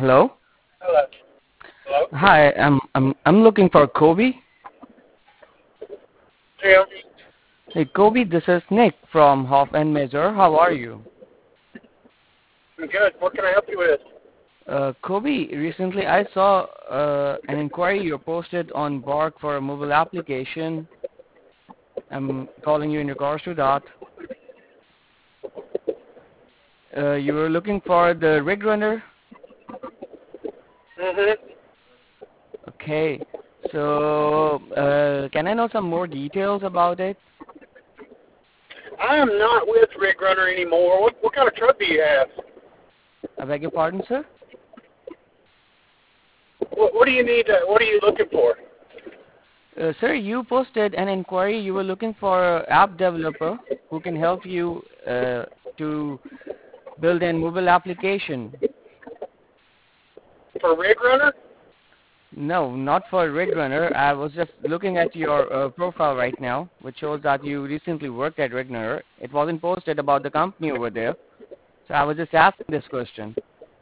Hello. Hello. Hello? Hi. I'm looking for Kobe. Tim? Hey, Kobe. This is Nick from Hoff and Measure. How are you? I'm good. What can I help you with? Kobe, recently I saw an inquiry you posted on Bark for a mobile application. I'm calling you in regards to that. You were looking for the rig runner. Mm-hmm. Okay. So, can I know some more details about it? I am not with Rig Runner anymore. What kind of truck do you have? I beg your pardon, sir? What do you need? What are you looking for? Sir, you posted an inquiry. You were looking for an app developer who can help you to build a mobile application. For Rig Runner? No, not for RigRunner. I was just looking at your profile right now, which shows that you recently worked at RigRunner. It wasn't posted about the company over there. So I was just asking this question.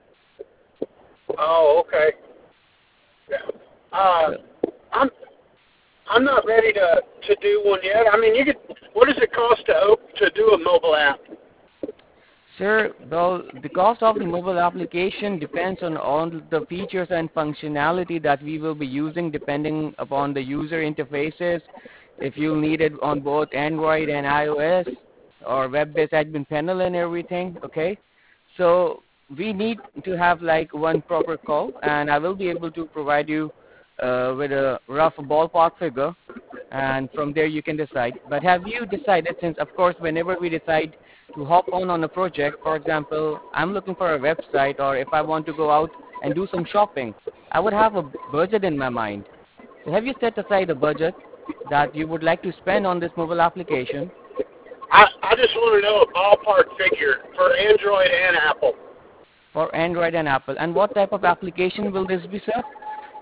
Oh, okay. Yeah. So, I'm I'm not ready to do one yet. I mean, you could. What does it cost to do a mobile app? sir, well, the cost of the mobile application depends on all the features and functionality that we will be using depending upon the user interfaces. If you need it on both Android and iOS or web-based admin panel and everything, okay? So we need to have like one proper call, and I will be able to provide you with a rough ballpark figure, and from there you can decide. But have you decided, since of course whenever we decide to hop on a project, for example, I'm looking for a website, or if I want to go out and do some shopping, I would have a budget in my mind. So have you set aside a budget that you would like to spend on this mobile application I just want to know a ballpark figure for Android and Apple. for Android and Apple? And what type of application will this be, sir?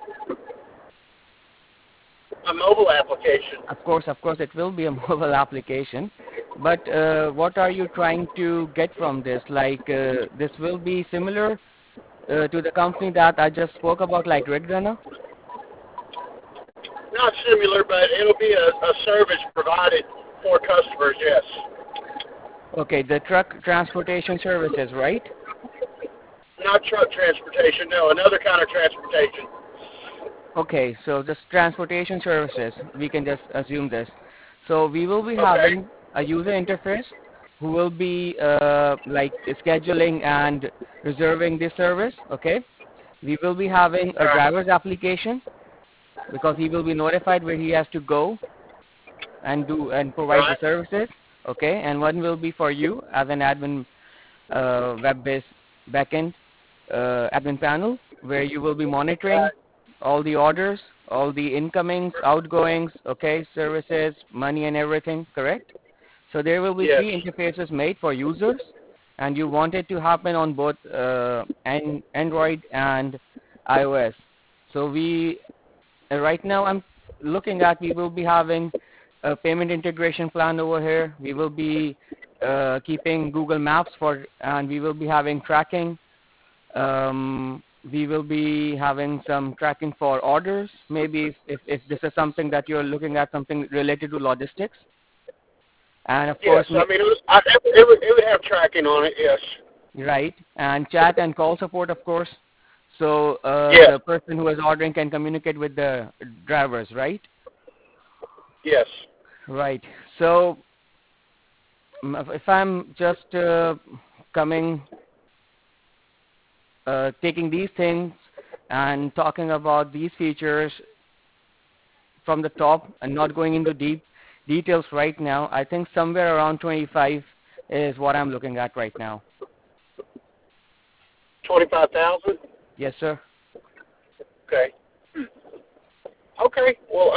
A mobile application. Of course, it will be a mobile application. But what are you trying to get from this? Like, this will be similar to the company that I just spoke about, like RedRunner? Not similar, but it'll be a service provided for customers. Yes. Okay, the truck transportation services, right? Not truck transportation. No, another kind of transportation. Okay, so just transportation services, we can just assume this. So we will be Okay. having a user interface who will be like scheduling and reserving this service, okay? We will be having All a right. driver's application because he will be notified where he has to go and do and All provide the right. services, okay? And one will be for you as an admin web-based backend admin panel where you will be All monitoring right. all the orders, all the incomings, outgoings, okay, services, money and everything, correct? So there will be Yes. three interfaces made for users, and you want it to happen on both Android and iOS. So we right now I'm looking at we will be having a payment integration plan over here. We will be keeping Google Maps for, and we will be having tracking. We will be having some tracking for orders. Maybe if this is something that you're looking at, something related to logistics, and of Yes. course, I mean, it would have tracking on it. Yes. right, and chat and call support, of course. So Yes. the person who is ordering can communicate with the drivers, right? Yes. Right. So if I'm just coming, taking these things and talking about these features from the top and not going into deep details right now, I think somewhere around 25 is what I'm looking at right now. 25,000. Yes, sir. Okay. Okay. Well,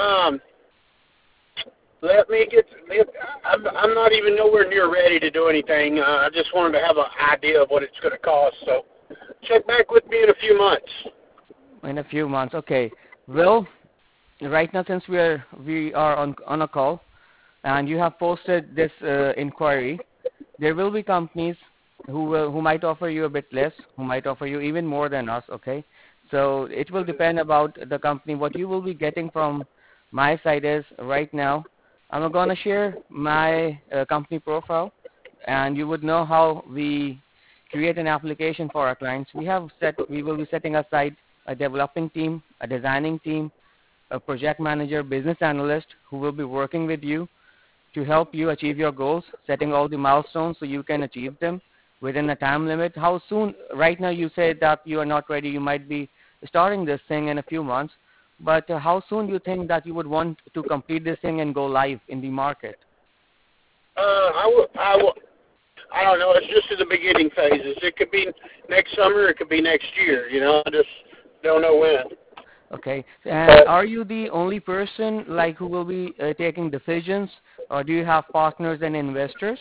let me get. I'm not even nowhere near ready to do anything. I just wanted to have an idea of what it's going to cost. So, check back with me in a few months. In a few months. Okay. Well, right now since we are on a call and you have posted this inquiry, there will be companies who might offer you a bit less, who might offer you even more than us. Okay, so it will depend about the company. What you will be getting from my side is right now, I'm gonna share my company profile, and you would know how we create an application for our clients. We will be setting aside a developing team, a designing team, a project manager, business analyst who will be working with you to help you achieve your goals, setting all the milestones so you can achieve them within a time limit. How soon? Right now you say that you are not ready. You might be starting this thing in a few months, but how soon do you think that you would want to complete this thing and go live in the market? I don't know. It's just in the beginning phases. It could be next summer. It could be next year. I just don't know when. Okay. And are you the only person like who will be taking decisions, or do you have partners and investors?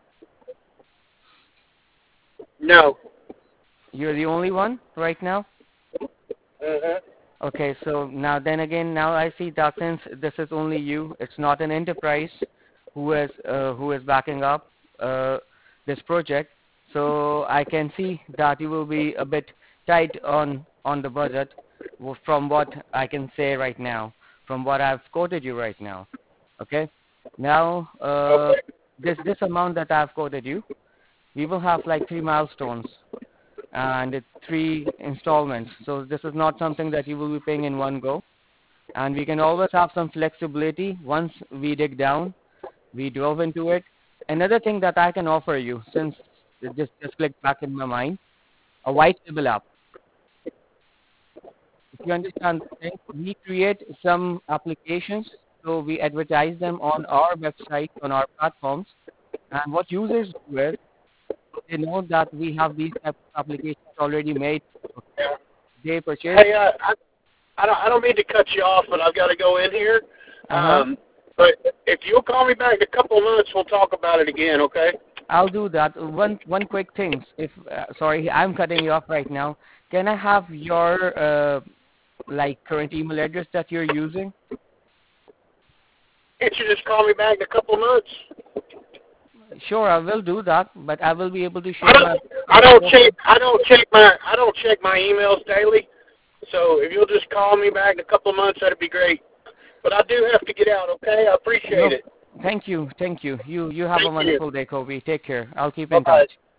No. You're the only one right now? Mhm. Okay, so now I see that since this is only you, it's not an enterprise who is backing up this project. So I can see that you will be a bit tight on the budget from what I can say right now, from what I've quoted you right now. Okay, now Okay. this amount that I've quoted you, we will have like 3 milestones and it's 3 installments. So this is not something that you will be paying in one go. And we can always have some flexibility once we dig down, we delve into it. Another thing that I can offer you, since it just clicked back in my mind, a white label app. If you understand the thing, we create some applications, so we advertise them on our website, on our platforms. And what users do is they know that we have these type of applications already made. Yeah. They purchase. Hey, I don't mean to cut you off, but I've got to go in here. Uh-huh. But if you'll call me back in a couple of months, we'll talk about it again. Okay? I'll do that. One quick thing. If sorry, I'm cutting you off right now. Can I have your like current email address that you're using? Can't you just call me back in a couple of months? Sure, I will do that, but I will be able to I share don't. my. I don't check. I don't check my emails daily. So if you'll just call me back in a couple of months, that'd be great. But I do have to get out. Okay? I appreciate No, it. thank you. You have a Thank you. wonderful day, Kobe. Take care. I'll keep Bye in bye. touch.